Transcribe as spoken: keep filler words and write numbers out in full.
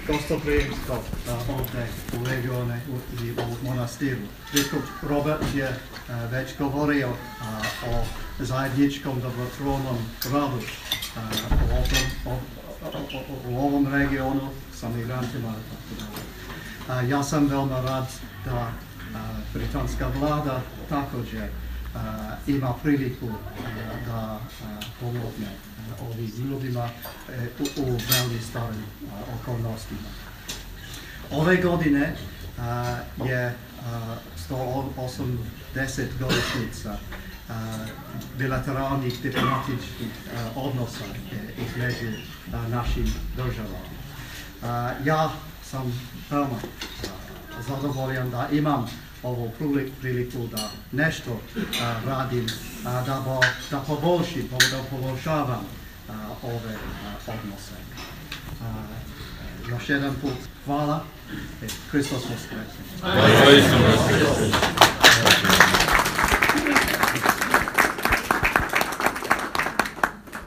gostoprimstvo ovdje u regione i u monastiru. Biskup Robert je već govorio o zajedničkom dobrotvornom radu u ovom regionu sa migrantima. Ja sam veoma rad da britanska vlada također ima priliku da pomogne ovim ljudima u veoma starim okolnostima. Ove godine je sto osamdeset godišnjica bilateralnih diplomatičkih odnosa između naših država. Ja sam veoma zadovoljan da imam ovu priliku da nešto radim, da poboljšim, da poboljšavam ove odnose. Još jedan put hvala. Hristos Voskres.